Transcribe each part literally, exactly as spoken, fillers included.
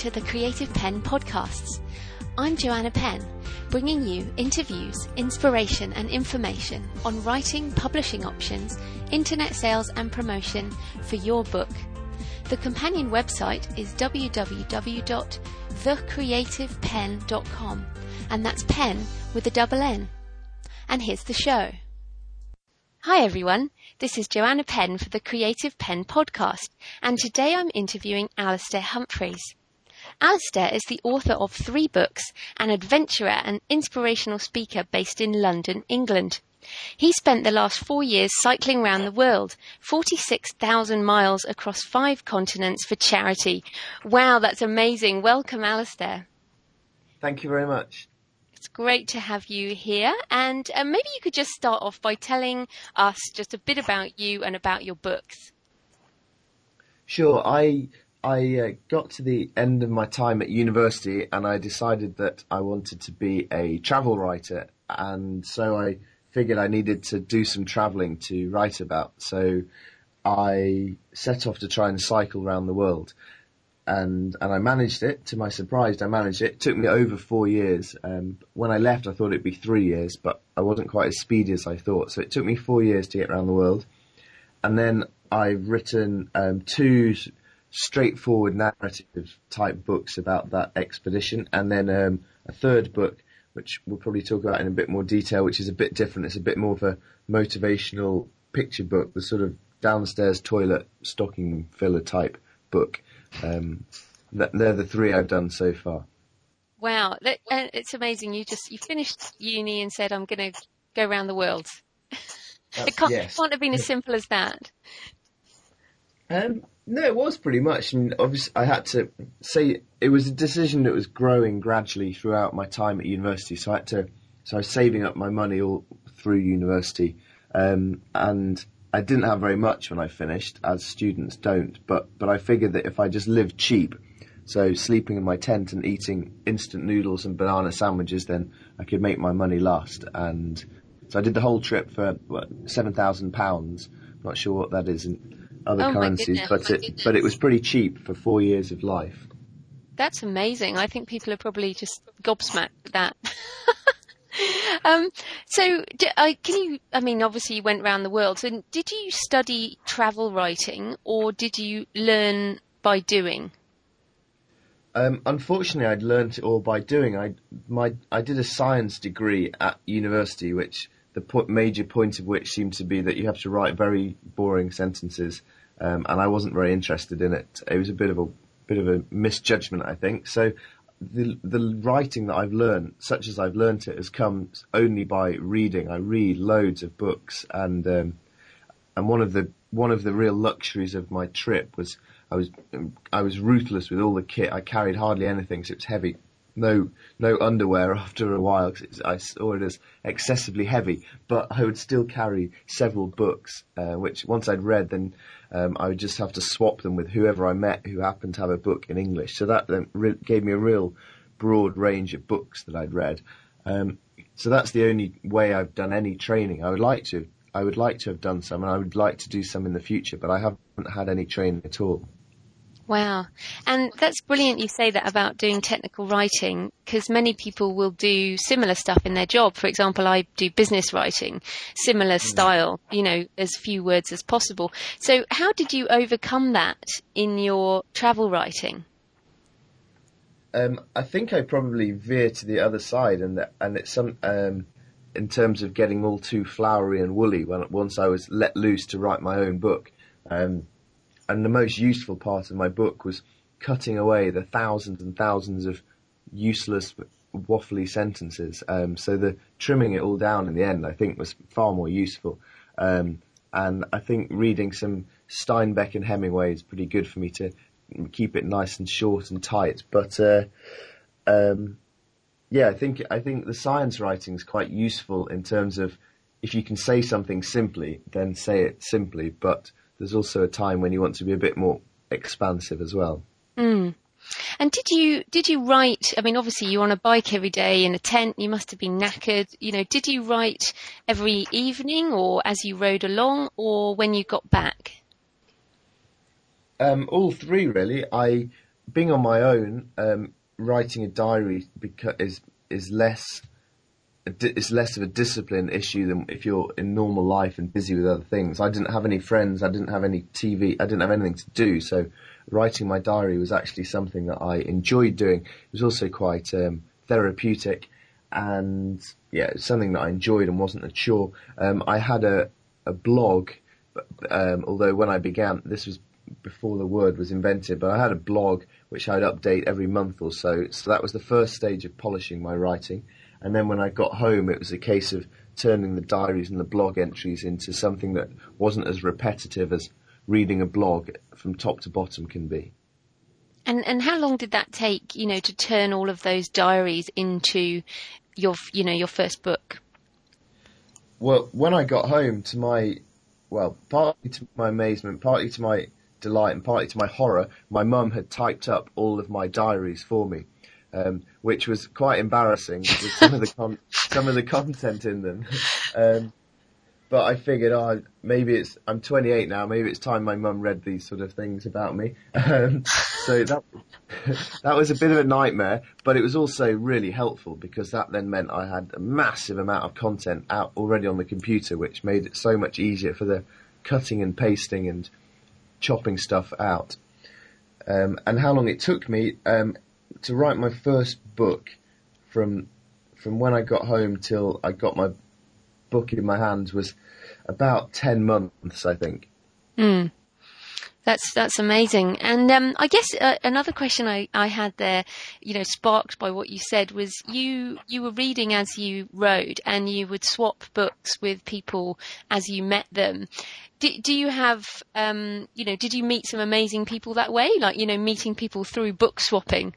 to the Creative Penn podcasts. I'm Joanna Penn, bringing you interviews, inspiration and information on writing, publishing options, internet sales and promotion for your book. The companion website is w w w dot the creative penn dot com, and that's pen with a double N. And here's the show. Hi everyone, this is Joanna Penn for the Creative Penn podcast, and today I'm interviewing Alastair Humphreys. Alastair is the author of three books, an adventurer and inspirational speaker based in London, England. He spent the last four years cycling around the world, forty-six thousand miles across five continents for charity. Wow, that's amazing. Welcome, Alastair. Thank you very much. It's great to have you here, and uh, maybe you could just start off by telling us just a bit about you and about your books. Sure. I I uh, got to the end of my time at university and I decided that I wanted to be a travel writer, and so I figured I needed to do some travelling to write about. So I set off to try and cycle around the world. And and I managed it. To my surprise, I managed it. It took me over four years. Um, when I left, I thought it'd be three years, but I wasn't quite as speedy as I thought. So it took me four years to get around the world. And then I've written um, two straightforward narrative type books about that expedition, and then um, a third book, which we'll probably talk about in a bit more detail, which is a bit different. It's a bit more of a motivational picture book, the sort of downstairs toilet stocking filler type book. Um, they're the three I've done so far. Wow, that, uh, it's amazing. You just you finished uni and said, "I'm going to go around the world." It can't, yes. can't have been as simple as that. Um, no, it was pretty much. I mean, obviously, I had to say it was a decision that was growing gradually throughout my time at university. So I had to, so I was saving up my money all through university, um, and I didn't have very much when I finished, as students don't, but, but I figured that if I just lived cheap, so sleeping in my tent and eating instant noodles and banana sandwiches, then I could make my money last. And so I did the whole trip for what, seven thousand pounds. Not sure what that is in other oh currencies, but it, but it was pretty cheap for four years of life. That's amazing. I think people are probably just gobsmacked at that. Um, so, d- I, can you, I mean, obviously you went around the world, so did you study travel writing or did you learn by doing? Um, unfortunately, I'd learnt it all by doing. I, my, I did a science degree at university, which the po- major point of which seemed to be that you have to write very boring sentences, um, and I wasn't very interested in it. It was a bit of a, bit of a misjudgment, I think. So, The, the writing that I've learned, such as I've learnt it, has come only by reading. I read loads of books, and um, and one of the one of the real luxuries of my trip was I was I was ruthless with all the kit. I carried hardly anything, so it was heavy. No no underwear after a while, because I saw it as excessively heavy. But I would still carry several books, uh, which once I'd read, then um, I would just have to swap them with whoever I met who happened to have a book in English. So that then re- gave me a real broad range of books that I'd read. Um, so that's the only way I've done any training. I would like to. I would like to have done some, and I would like to do some in the future, but I haven't had any training at all. Wow. And that's brilliant you say that about doing technical writing, because many people will do similar stuff in their job. For example, I do business writing, similar style, you know, as few words as possible. So how did you overcome that in your travel writing? Um, I think I probably veer to the other side, and that, and it's some um, in terms of getting all too flowery and woolly when once I was let loose to write my own book. Um, And the most useful part of my book was cutting away the thousands and thousands of useless, waffly sentences. Um, so the trimming it all down in the end, I think, was far more useful. Um, and I think reading some Steinbeck and Hemingway is pretty good for me to keep it nice and short and tight. But uh, um, yeah, I think I think the science writing is quite useful in terms of if you can say something simply, then say it simply. But there's also a time when you want to be a bit more expansive as well. Mm. And did you did you write? I mean, obviously you're on a bike every day in a tent. You must have been knackered. You know, did you write every evening, or as you rode along, or when you got back? Um, all three, really. I being on my own, um, writing a diary beca- is is less it's less of a discipline issue than if you're in normal life and busy with other things. I didn't have any friends, I didn't have any T V, I didn't have anything to do, so writing my diary was actually something that I enjoyed doing. It was also quite um, therapeutic, and yeah, it was something that I enjoyed and wasn't a chore. Um, I had a, a blog, um, although when I began, this was before the word was invented, but I had a blog which I'd update every month or so, so that was the first stage of polishing my writing. And then when I got home, it was a case of turning the diaries and the blog entries into something that wasn't as repetitive as reading a blog from top to bottom can be. And and how long did that take, you know, to turn all of those diaries into your, you know, your first book? Well, when I got home, to my, well, partly to my amazement, partly to my delight, and partly to my horror, my mum had typed up all of my diaries for me. Um, which was quite embarrassing with some of the con- some of the content in them. Um, but I figured, oh, maybe it's, I'm twenty-eight now, maybe it's time my mum read these sort of things about me. Um, so that, that was a bit of a nightmare, but it was also really helpful because that then meant I had a massive amount of content out already on the computer, which made it so much easier for the cutting and pasting and chopping stuff out. Um, and how long it took me, um, to write my first book, from from when I got home till I got my book in my hands, was about ten months, I think. Mm. That's that's amazing. And um, I guess uh, another question I, I had there, you know, sparked by what you said, was you you were reading as you wrote, and you would swap books with people as you met them. Do, do you have, um, you know, did you meet some amazing people that way? Like, you know, meeting people through book swapping?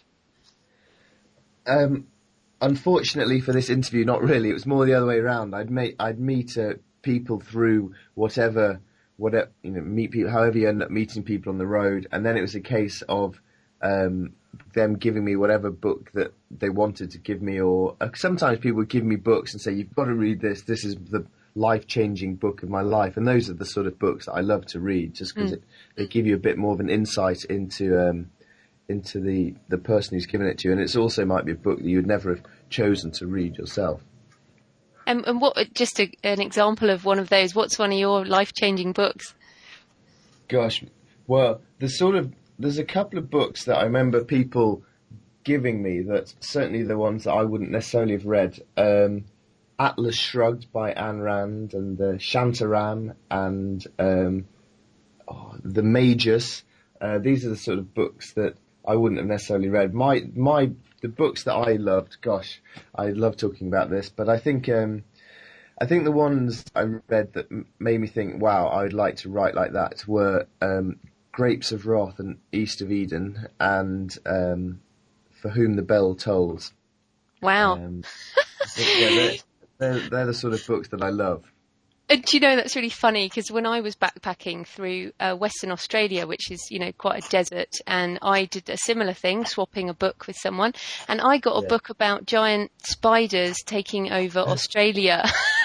Um, unfortunately for this interview, not really. It was more the other way around. I'd meet, I'd meet uh, people through whatever, whatever, you know, meet people, however you end up meeting people on the road. And then it was a case of, um, them giving me whatever book that they wanted to give me, or uh, sometimes people would give me books and say, you've got to read this. This is the life-changing book of my life. And those are the sort of books that I love to read, just because mm. they give you a bit more of an insight into, um, into the, the person who's given it to you. And it's also might be a book that you would never have chosen to read yourself. Um, and what, just a, an example of one of those, what's one of your life-changing books? Gosh, well, there's sort of, there's a couple of books that I remember people giving me, that certainly the ones that I wouldn't necessarily have read. Um, Atlas Shrugged by Ayn Rand, and the Shantaram, and um, oh, The Magus. Uh, these are the sort of books that I wouldn't have necessarily read. My, my, the books that I loved, gosh, I love talking about this, but I think, um, I think the ones I read that m- made me think, wow, I would like to write like that, were, um, Grapes of Wrath and East of Eden, and, um, For Whom the Bell Tolls. Wow. Um, yeah, they're, they're, they're the sort of books that I love. And do you know, that's really funny, because when I was backpacking through uh, Western Australia, which is, you know, quite a desert, and I did a similar thing, swapping a book with someone, and I got a Yeah. book about giant spiders taking over Australia.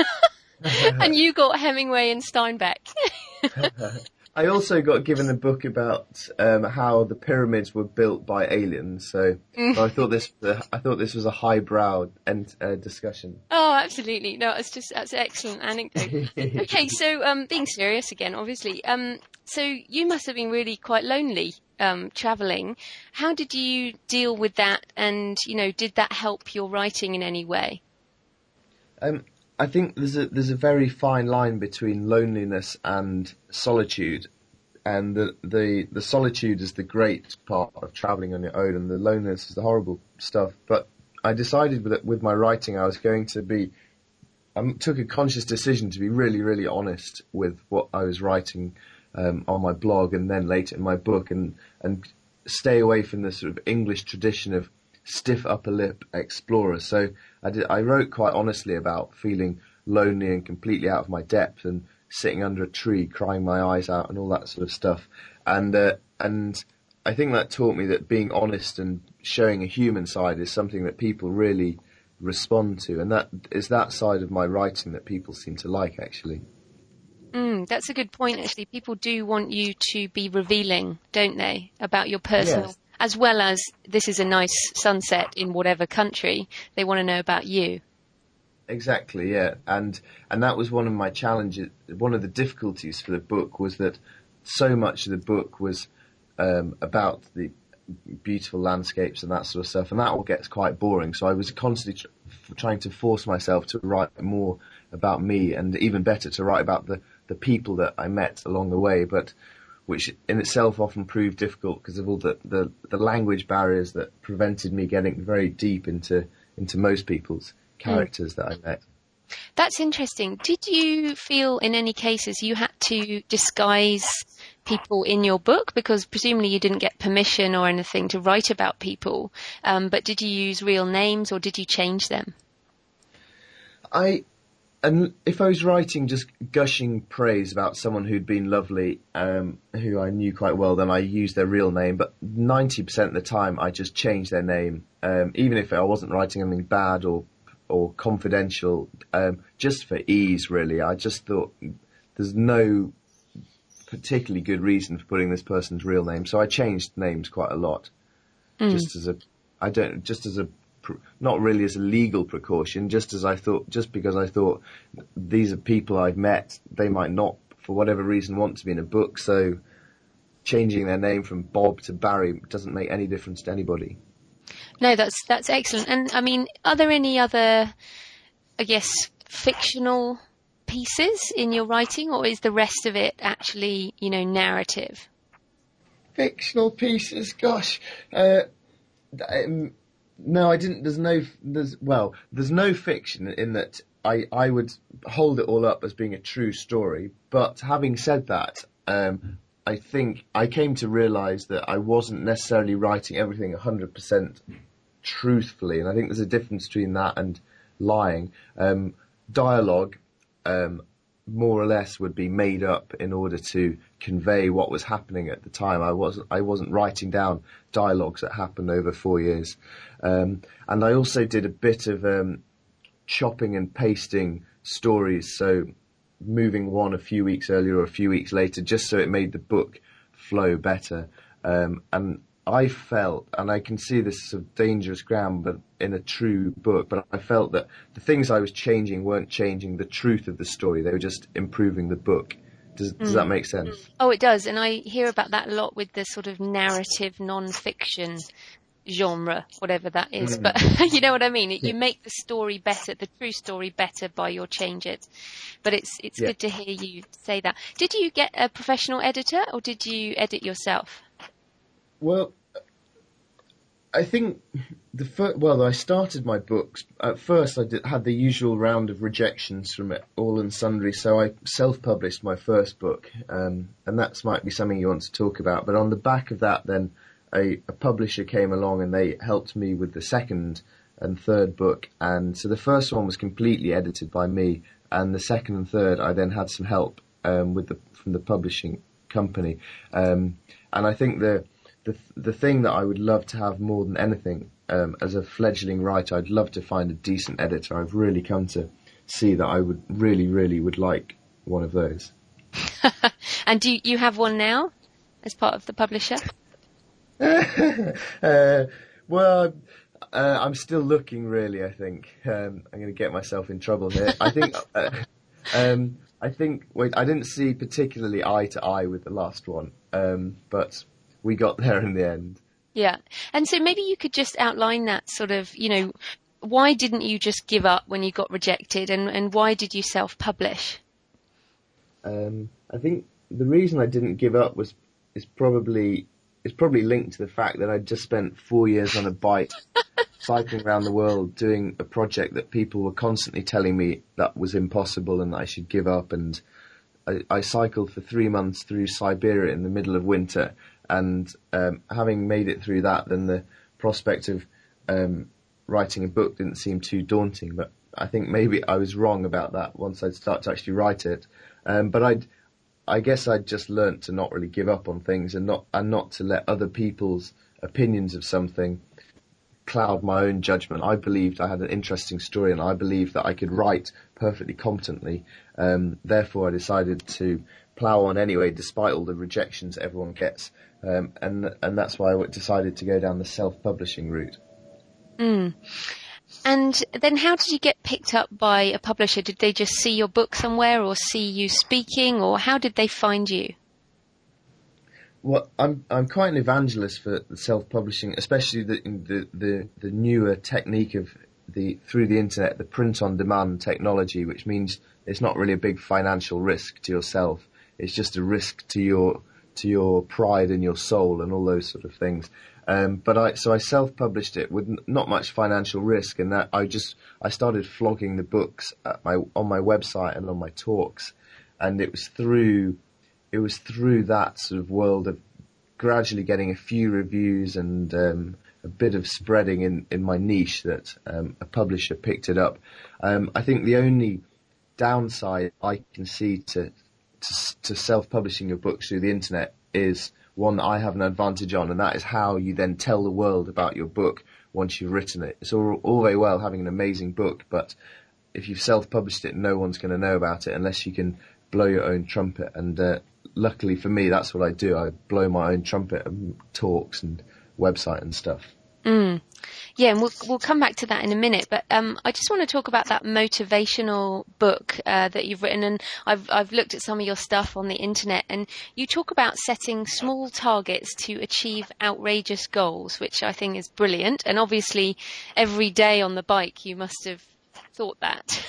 And you got Hemingway and Steinbeck. I also got given a book about um, how the pyramids were built by aliens. So, Mm. so I thought this I thought this was a highbrow and uh, discussion. Oh, absolutely. No, it's just, that's an excellent anecdote. Okay, so um, being serious again, obviously. Um, so you must have been really quite lonely um, traveling. How did you deal with that? And, you know, did that help your writing in any way? Um, I think there's a there's a very fine line between loneliness and solitude, and the the, the solitude is the great part of travelling on your own, and the loneliness is the horrible stuff. But I decided that with my writing, I was going to be, I took a conscious decision to be really, really honest with what I was writing um, on my blog, and then later in my book, and and stay away from the sort of English tradition of stiff upper lip explorer. So I did, I wrote quite honestly about feeling lonely and completely out of my depth, and sitting under a tree crying my eyes out and all that sort of stuff. And uh, and I think that taught me that being honest and showing a human side is something that people really respond to, and that is that side of my writing that people seem to like, actually. Mm, that's a good point, actually. People do want you to be revealing, don't they, about your personal Yes. As well as this is a nice sunset in whatever country, they want to know about you. Exactly, yeah. And and that was one of my challenges. One of the difficulties for the book was that so much of the book was um, about the beautiful landscapes and that sort of stuff, and that all gets quite boring. So I was constantly tr- trying to force myself to write more about me, and even better, to write about the, the people that I met along the way, but which in itself often proved difficult because of all the, the, the language barriers that prevented me getting very deep into, into most people's characters mm. that I met. That's interesting. Did you feel in any cases you had to disguise people in your book? Because presumably you didn't get permission or anything to write about people, um, but did you use real names or did you change them? I, and if I was writing just gushing praise about someone who'd been lovely, um, who I knew quite well, then I used their real name, but ninety percent of the time I just changed their name, um, even if I wasn't writing anything bad or or confidential, um, just for ease, really. I just thought there's no particularly good reason for putting this person's real name, so I changed names quite a lot, mm. just as a, I don't, just as a, not really as a legal precaution, just as I thought, just because I thought these are people I've met, they might not, for whatever reason, want to be in a book, so changing their name from Bob to Barry doesn't make any difference to anybody. No, that's that's excellent. And I mean, are there any other, I guess, fictional pieces in your writing, or is the rest of it actually, you know, narrative? Fictional pieces, gosh. Uh, um, no, I didn't. There's no. There's well. There's no fiction in that. I I would hold it all up as being a true story. But having said that, um, I think I came to realise that I wasn't necessarily writing everything one hundred percent truthfully, and I think there's a difference between that and lying. Um, dialogue, um, more or less, would be made up in order to convey what was happening at the time. I wasn't I wasn't writing down dialogues that happened over four years, um, and I also did a bit of um, chopping and pasting stories, so moving one a few weeks earlier or a few weeks later, just so it made the book flow better. Um, and I felt, and I can see this as a dangerous ground, but in a true book, but I felt that the things I was changing weren't changing the truth of the story. They were just improving the book. Does, does mm. that make sense? Oh, it does. And I hear about that a lot with the sort of narrative non-fiction genre, whatever that is. Mm. But you know what I mean? It, yeah. You make the story better, the true story better by your change it. But it's it's yeah. good to hear you say that. Did you get a professional editor or did you edit yourself? Well, I think the first, well, I started my books. At first, I did, had the usual round of rejections from it, all and sundry, so I self-published my first book, um, and that might be something you want to talk about. But on the back of that, then a, a publisher came along and they helped me with the second and third book, and so the first one was completely edited by me, and the second and third I then had some help um, with the from the publishing company, um, and I think the The the thing that I would love to have more than anything, um, as a fledgling writer, I'd love to find a decent editor. I've really come to see that I would really, really would like one of those. And do you have one now, as part of the publisher? uh, well, uh, I'm still looking, really, I think. Um, I'm going to get myself in trouble here. I think, uh, um, I think, wait, I didn't see particularly eye to eye with the last one, um, but we got there in the end. Yeah. And so maybe you could just outline that sort of, you know, why didn't you just give up when you got rejected, and, and why did you self-publish? Um, I think the reason I didn't give up was is probably is probably linked to the fact that I'd just spent four years on a bike cycling around the world doing a project that people were constantly telling me that was impossible and that I should give up. And I, I cycled for three months through Siberia in the middle of winter. And um, having made it through that, then the prospect of um, writing a book didn't seem too daunting. But I think maybe I was wrong about that once I'd start to actually write it. Um, but I'd, I guess I'd just learnt to not really give up on things and not and not to let other people's opinions of something cloud my own judgment. I believed I had an interesting story, and I believed that I could write perfectly competently. Um, therefore, I decided to plough on anyway, despite all the rejections everyone gets. Um, and and that's why I decided to go down the self-publishing route. Mm. And then how did you get picked up by a publisher? Did they just see your book somewhere or see you speaking, or how did they find you? Well, I'm I'm quite an evangelist for the self-publishing, especially the the the, the newer technique of the through the internet, the print-on-demand technology, which means it's not really a big financial risk to yourself. It's just a risk to your to your pride and your soul and all those sort of things. Um, but I so I self-published it with n- not much financial risk, and that I just I started flogging the books at my on my website and on my talks, and it was through. It was through that sort of world of gradually getting a few reviews and um, a bit of spreading in, in my niche that um, a publisher picked it up. Um, I think the only downside I can see to, to to self-publishing your books through the internet is one that I have an advantage on, and that is how you then tell the world about your book once you've written it. It's all, all very well having an amazing book, but if you've self-published it, no one's going to know about it unless you can blow your own trumpet. And uh, luckily for me, that's what I do. I blow my own trumpet and talks and website and stuff. Mm. Yeah, and we'll we'll come back to that in a minute. But um, I just want to talk about that motivational book uh, that you've written. And I've I've looked at some of your stuff on the internet, and you talk about setting small targets to achieve outrageous goals, which I think is brilliant. And obviously, every day on the bike, you must have thought that.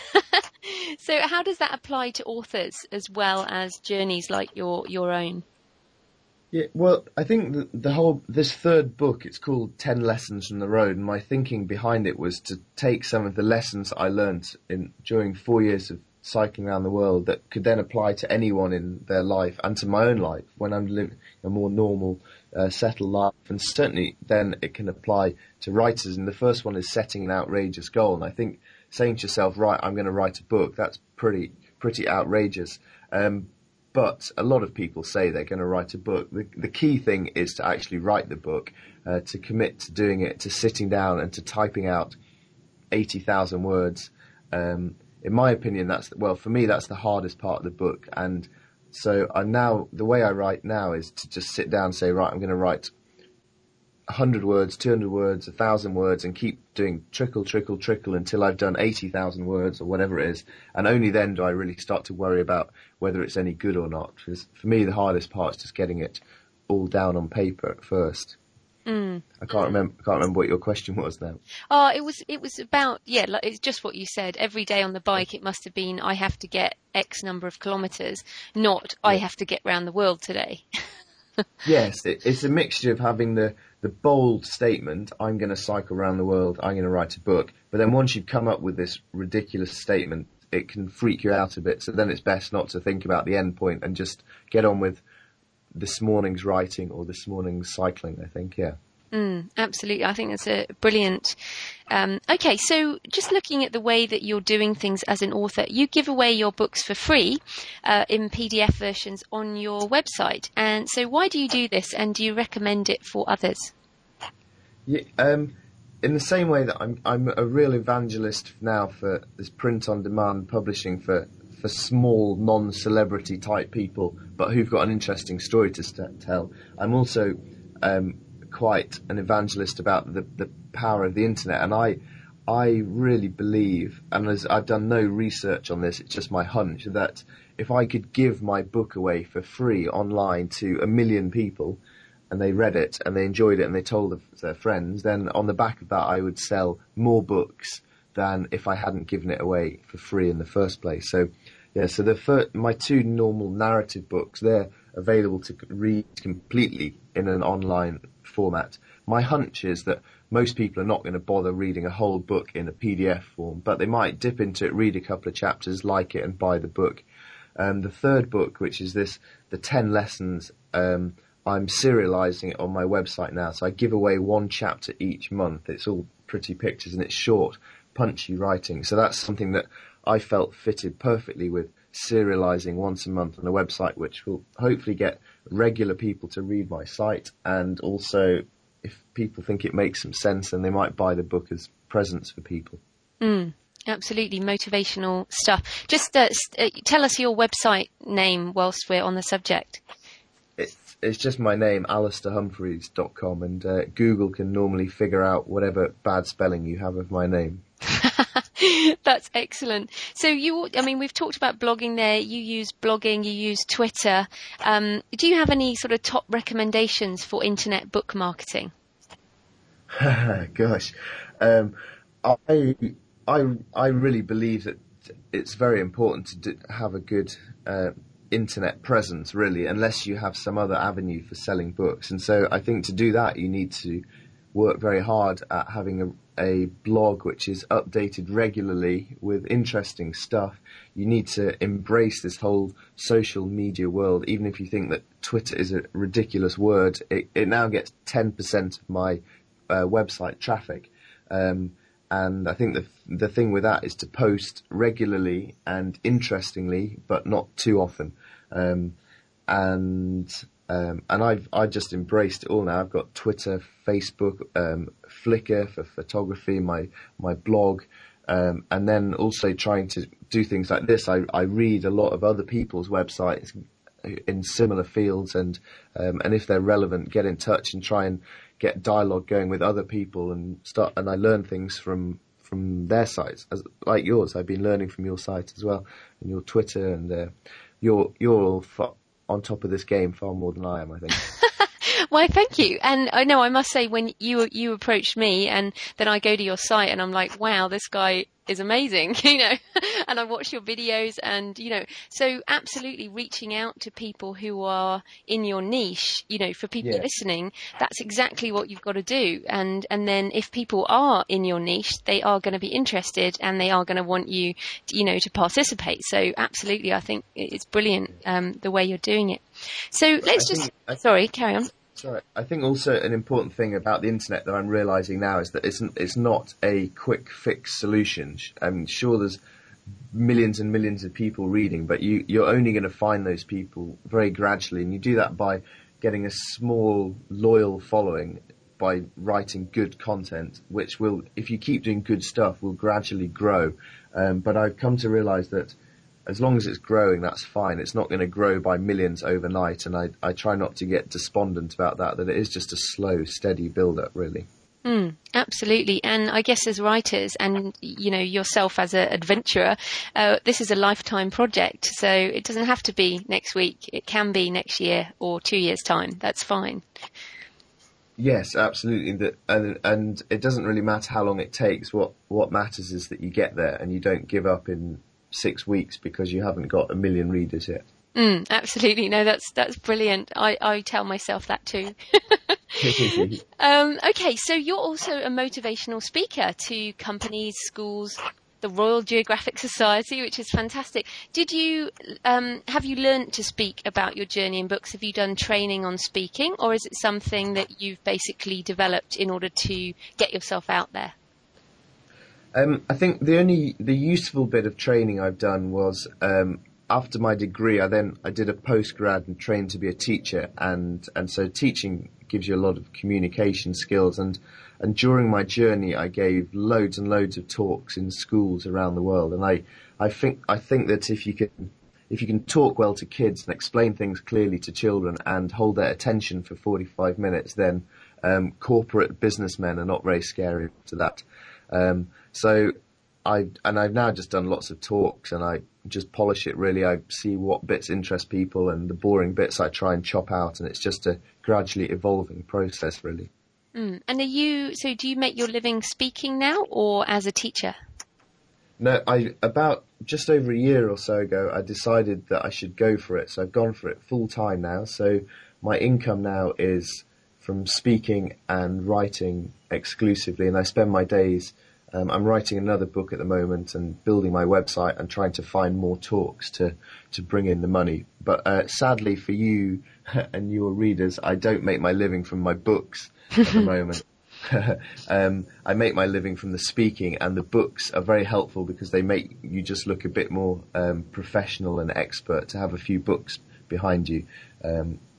So how does that apply to authors as well as journeys like your your own? Yeah, well, I think the, the whole, this third book, it's called ten Lessons from the Road, and my thinking behind it was to take some of the lessons I learned in during four years of cycling around the world that could then apply to anyone in their life and to my own life when I'm living a more normal, uh, settled life. And certainly then it can apply to writers. And the first one is setting an outrageous goal. And I think saying to yourself, right, I'm going to write a book, that's pretty, pretty outrageous. Um, But a lot of people say they're going to write a book. The, the key thing is to actually write the book, uh, to commit to doing it, to sitting down and to typing out eighty thousand words. Um, in my opinion, that's, well, for me, that's the hardest part of the book. And so I now, the way I write now is to just sit down and say, right, I'm going to write one hundred words, two hundred words, one thousand words, and keep doing trickle, trickle, trickle until I've done eighty thousand words or whatever it is. And only then do I really start to worry about whether it's any good or not. Because for me, the hardest part is just getting it all down on paper at first. Mm. I can't remember. I can't remember what your question was now. Oh, it was it was about yeah, like, it's just what you said. Every day on the bike, it must have been I have to get X number of kilometres, not I Yeah. have to get round the world today. Yes, it, it's a mixture of having the the bold statement, I'm going to cycle around the world, I'm going to write a book. But then once you've come up with this ridiculous statement, it can freak you out a bit. So then it's best not to think about the end point and just get on with this morning's writing or this morning's cycling, I think, yeah. Mm, absolutely. I think that's a brilliant. Um, okay, so just looking at the way that you're doing things as an author, you give away your books for free uh, in P D F versions on your website. And so why do you do this, and do you recommend it for others? Yeah, um, in the same way that I'm I'm a real evangelist now for this print-on-demand publishing for, for small, non-celebrity type people, but who've got an interesting story to st- tell. I'm also um, quite an evangelist about the, the power of the internet, and I I really believe, and as I've done no research on this, it's just my hunch, that if I could give my book away for free online to a million people, and they read it and they enjoyed it and they told their friends, then on the back of that I would sell more books than if I hadn't given it away for free in the first place. So yeah, so the first, my two normal narrative books, they're available to read completely in an online format. My hunch is that most people are not going to bother reading a whole book in a P D F form, but they might dip into it, read a couple of chapters, like it, and buy the book. Um, the third book, which is this, the ten lessons, um, I'm serializing it on my website now. So I give away one chapter each month. It's all pretty pictures and it's short, punchy writing. So that's something that I felt fitted perfectly with serializing once a month on a website, which will hopefully get regular people to read my site and also if people think it makes some sense, then they might buy the book as presents for people. Mm, absolutely, motivational stuff. Just uh, st- uh, tell us your website name whilst we're on the subject. It's, it's just my name, alistair humphreys dot com, and uh, Google can normally figure out whatever bad spelling you have of my name. That's excellent. So you, I mean, we've talked about blogging there. You use blogging, you use Twitter. Um, do you have any sort of top recommendations for internet book marketing? Gosh, um, I, I, I really believe that it's very important to do, have a good uh, internet presence, really, unless you have some other avenue for selling books. And so I think to do that, you need to work very hard at having a, a blog which is updated regularly with interesting stuff. You need to embrace this whole social media world. Even if you think that Twitter is a ridiculous word, it, it now gets ten percent of my uh, website traffic. Um, and I think the the thing with that is to post regularly and interestingly, but not too often. Um, and Um, and I've I just embraced it all now. I've got Twitter, Facebook, um, Flickr for photography, my my blog, um, and then also trying to do things like this. I, I read a lot of other people's websites in similar fields, and um, and if they're relevant, get in touch and try and get dialogue going with other people and start. And I learn things from from their sites, as, like yours. I've been learning from your site as well, and your Twitter, and uh, you're you're all fo- on top of this game far more than I am, I think. Why, thank you. And I know I must say, when you you approached me and then I go to your site and I'm like, wow, this guy is amazing, you know, and I watch your videos and, you know, so absolutely reaching out to people who are in your niche, you know, for people Yeah. listening, that's exactly what you've got to do. And, and then if people are in your niche, they are going to be interested and they are going to want you, to, you know, to participate. So absolutely, I think it's brilliant, um, the way you're doing it. So let's I just, think, I, sorry, carry on. Sorry. I think also an important thing about the internet that I'm realising now is that it's it's not a quick fix solution. I'm sure there's millions and millions of people reading, but you, you're only going to find those people very gradually, and you do that by getting a small, loyal following by writing good content, which will, if you keep doing good stuff, will gradually grow. Um, but I've come to realise that as long as it's growing, that's fine. It's not going to grow by millions overnight, and I, I try not to get despondent about that, that it is just a slow, steady build-up, really. Mm, absolutely. And I guess as writers and, you know, yourself as an adventurer, uh, this is a lifetime project. So it doesn't have to be next week. It can be next year or two years' time. That's fine. Yes, absolutely. The, and, and it doesn't really matter how long it takes. What, what matters is that you get there and you don't give up in six weeks because you haven't got a million readers yet. Mm, absolutely. No, that's that's brilliant. I, I tell myself that too. um, okay, so you're also a motivational speaker to companies, schools, the Royal Geographic Society, which is fantastic. Did you um, have you learnt to speak about your journey in books? Have you done training on speaking, or is it something that you've basically developed in order to get yourself out there? Um, I think the only the useful bit of training I've done was um, after my degree. I then I did a postgrad and trained to be a teacher, and and so teaching gives you a lot of communication skills. And and during my journey, I gave loads and loads of talks in schools around the world. And I I think I think that if you can if you can talk well to kids and explain things clearly to children and hold their attention for forty-five minutes, then um, corporate businessmen are not very scary to that. Um, So I and I've now just done lots of talks, and I just polish it really. I see what bits interest people, and the boring bits I try and chop out, and it's just a gradually evolving process, really. Mm. And are you? So do you make your living speaking now, or as a teacher? No, I about just over a year or so ago, I decided that I should go for it. So I've gone for it full time now. So my income now is from speaking and writing exclusively, and I spend my days. Um, I'm writing another book at the moment and building my website and trying to find more talks to, to bring in the money. But uh, sadly for you and your readers, I don't make my living from my books at the moment. um, I make my living from the speaking, and the books are very helpful because they make you just look a bit more um, professional and expert to have a few books behind you. Um,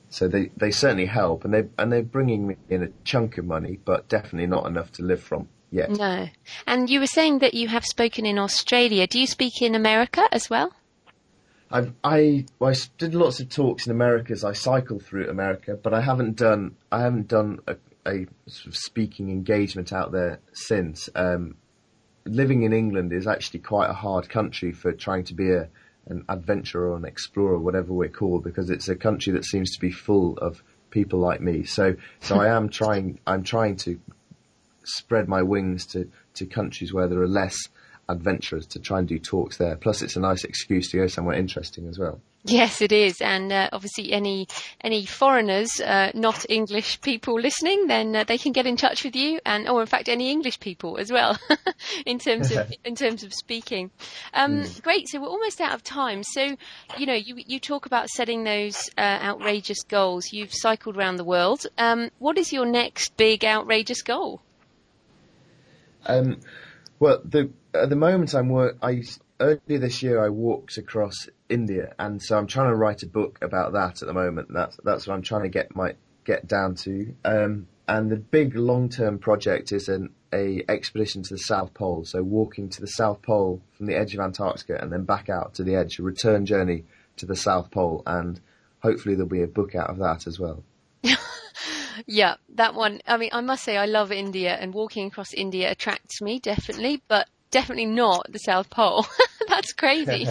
so they, they certainly help, and they and they're bringing me in a chunk of money, but definitely not enough to live from yet. No. And you were saying that you have spoken in Australia. Do you speak in America as well? I've, I well, I did lots of talks in America as I cycled through America, but I haven't done I haven't done a, a sort of speaking engagement out there since. Um, living in England is actually quite a hard country for trying to be a an adventurer or an explorer, whatever we're called, because it's a country that seems to be full of people like me. So so I am trying I'm trying to spread my wings to, to countries where there are less adventurers, to try and do talks there. Plus, it's a nice excuse to go somewhere interesting as well. Yes, it is. And uh, obviously any any foreigners, uh, not English people listening, then uh, they can get in touch with you, and or in fact any English people as well in terms of in terms of speaking. Um, mm. Great. So we're almost out of time. So, you know, you you talk about setting those uh, outrageous goals. You've cycled around the world. Um, what is your next big outrageous goal? Um, well, the, at the moment I'm work. I earlier this year I walked across India, and so I'm trying to write a book about that at the moment. That's that's what I'm trying to get my get down to. Um, and the big long-term project is an a expedition to the South Pole. So walking to the South Pole from the edge of Antarctica and then back out to the edge, a return journey to the South Pole, and hopefully there'll be a book out of that as well. Yeah, that one. I mean, I must say I love India, and walking across India attracts me, definitely, but definitely not the South Pole. That's crazy.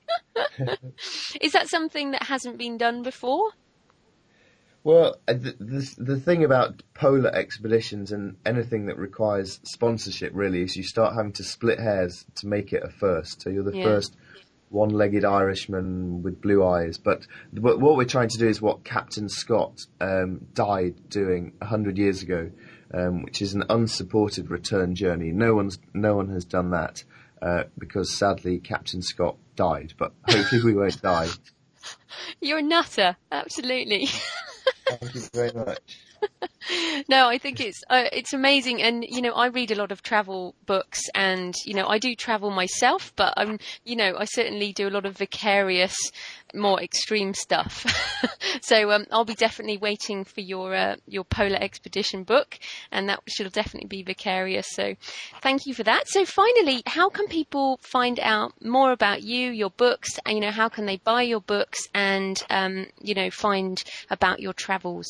Is that something that hasn't been done before? Well, the, the, the thing about polar expeditions and anything that requires sponsorship really is you start having to split hairs to make it a first. So you're the yeah. first one-legged Irishman with blue eyes. But, but what we're trying to do is what Captain Scott um, died doing a hundred years ago, um, which is an unsupported return journey. No one's no one has done that uh, because sadly Captain Scott died. But hopefully we won't die. You're a nutter, absolutely. Thank you very much. No, I think it's uh, it's amazing, and you know I read a lot of travel books, and you know I do travel myself, but I'm you know I certainly do a lot of vicarious, more extreme stuff. So um, I'll be definitely waiting for your uh, your polar expedition book, and that should definitely be vicarious. So thank you for that. So finally, how can people find out more about you, your books, and you know how can they buy your books and um, you know find about your travels?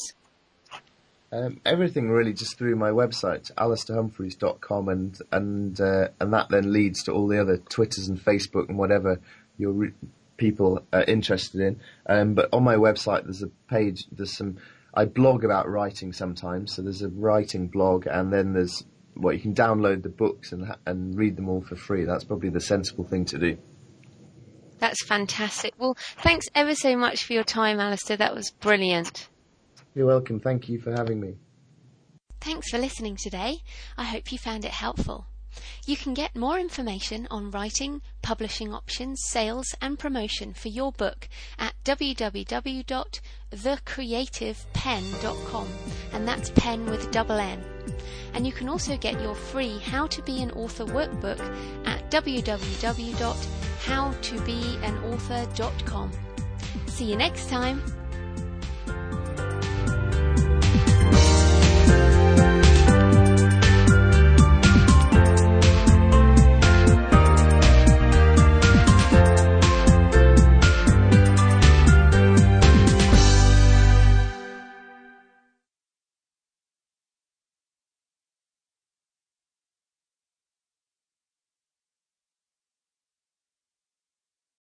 Um, everything really just through my website, alistair humphreys dot com, and and uh, and that then leads to all the other Twitters and Facebook and whatever your re- people are interested in. Um, but on my website, there's a page. There's some. I blog about writing sometimes, so there's a writing blog, and then there's well, you can download the books and and read them all for free. That's probably the sensible thing to do. That's fantastic. Well, thanks ever so much for your time, Alistair. That was brilliant. You're welcome. Thank you for having me. Thanks for listening today. I hope you found it helpful. You can get more information on writing, publishing options, sales and promotion for your book at w w w dot the creative pen dot com, and that's pen with double N. And you can also get your free How to Be an Author workbook at w w w dot how to be an author dot com. See you next time.